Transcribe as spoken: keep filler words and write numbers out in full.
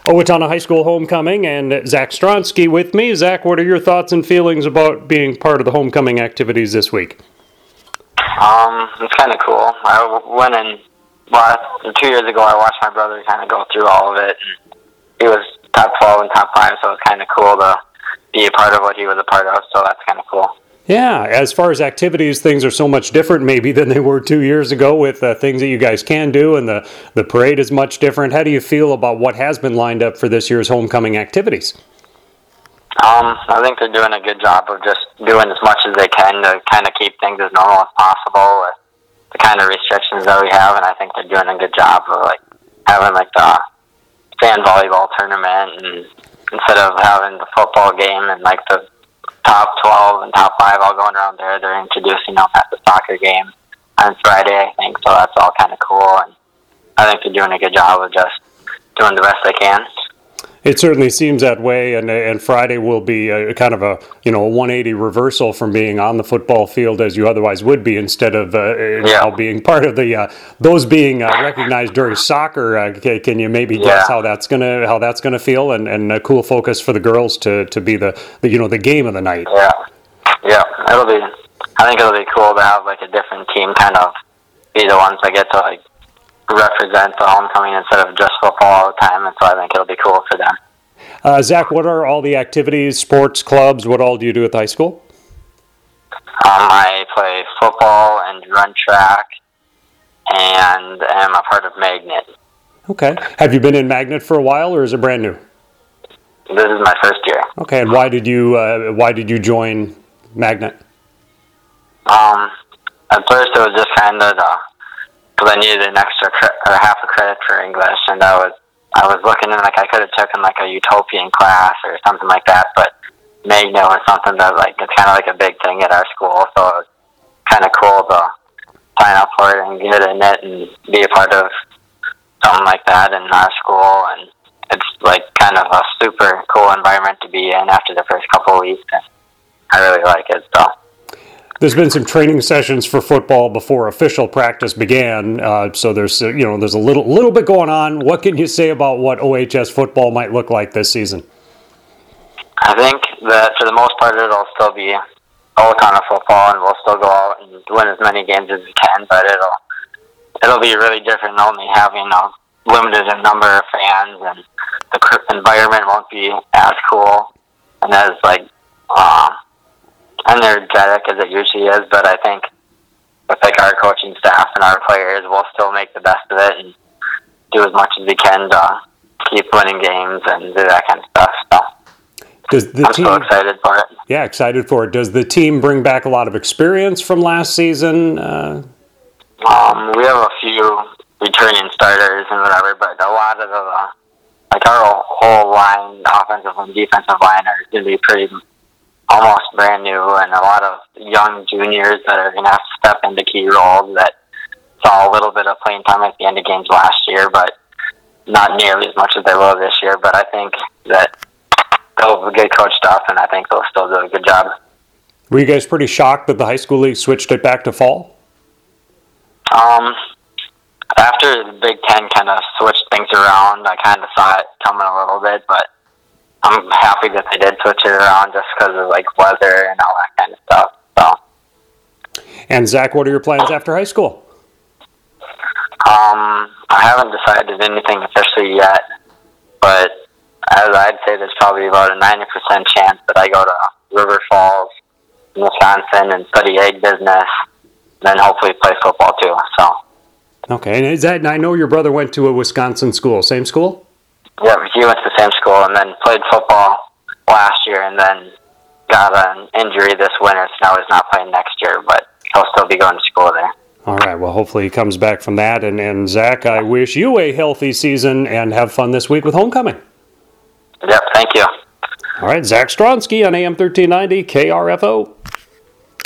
Owatonna High School homecoming, and Zach Stronsky with me. Zach, what are your thoughts and feelings about being part of the homecoming activities this week? Um, it's kind of cool. I went in, well, two years ago I watched my brother kind of go through all of it, and he was top twelve and top five, so it was kind of cool to be a part of what he was a part of, so that's kind of cool. Yeah, as far as activities, things are so much different maybe than they were two years ago with uh, things that you guys can do, and the, the parade is much different. How do you feel about what has been lined up for this year's homecoming activities? Um, I think they're doing a good job of just doing as much as they can to kind of keep things as normal as possible with the kind of restrictions that we have, and I think they're doing a good job of like having like the sand volleyball tournament, and instead of having the football game and like the top twelve and top five all going around there, they're introducing them at the soccer game on Friday, I think, so that's all kind of cool, and I think they're doing a good job of just doing the best they can. It certainly seems that way, and and Friday will be a, kind of a you know a one eighty reversal from being on the football field as you otherwise would be, instead of uh, yeah. now being part of the uh, those being uh, recognized during soccer. Uh, can, can you maybe guess yeah. how that's gonna how that's gonna feel, and, and a cool focus for the girls to, to be the, the you know the game of the night? Yeah, yeah, it'll be. I think it'll be cool to have like a different team kind of be the ones that get to like represent the homecoming instead of just football all the time, and so I think it'll be cool for them. Uh, Zach, what are all the activities, sports, clubs, what all do you do at the high school? Um, I play football and run track, and am a part of Magnet. Okay. Have you been in Magnet for a while, or is it brand new? This is my first year. Okay, and why did you uh, why did you join Magnet? Um, at first it was just kind of because I needed an extra cre- or half a credit for English, and I was I was looking and like I could have taken like a utopian class or something like that, but Magnet was something that like it's kind of like a big thing at our school, so it was kind of cool to sign up for it and get in it and be a part of something like that in our school, and it's like kind of a super cool environment to be in after the first couple of weeks, and I really like it. So. There's been some training sessions for football before official practice began, uh, so there's uh, you know there's a little little bit going on. What can you say about what O H S football might look like this season? I think that for the most part it'll still be Owatonna football, and we'll still go out and win as many games as we can. But it'll it'll be really different, only having a limited number of fans, and the environment won't be as cool and as like. Uh, energetic as it usually is, but I think with like our coaching staff and our players, we'll still make the best of it and do as much as we can to keep winning games and do that kind of stuff. So Does the I'm team, so excited for it. Yeah, excited for it. Does the team bring back a lot of experience from last season? Uh... Um, we have a few returning starters and whatever, but a lot of the like our whole line, offensive and defensive line, are going to be pretty. Almost brand new, and a lot of young juniors that are going to have to step into key roles that saw a little bit of playing time at the end of games last year, but not nearly as much as they will this year. But I think that they'll get coached up, and I think they'll still do a good job. Were you guys pretty shocked that the high school league switched it back to fall? Um, after the Big Ten kind of switched things around, I kind of saw it coming a little bit, but I'm happy that they did switch it around just because of like weather and all that kind of stuff. So. And Zach, what are your plans after high school? Um, I haven't decided anything officially yet, but as I'd say, there's probably about a ninety percent chance that I go to River Falls, Wisconsin, and study egg business, then hopefully play football too. So. Okay, and is that? And I know your brother went to a Wisconsin school. Same school? Yeah, he went to the same school and then played football last year and then got an injury this winter, so now he's not playing next year, but he'll still be going to school there. All right, well, hopefully he comes back from that. And, and Zach, I wish you a healthy season and have fun this week with homecoming. Yep, thank you. All right, Zach Stronsky on A M thirteen ninety K R F O.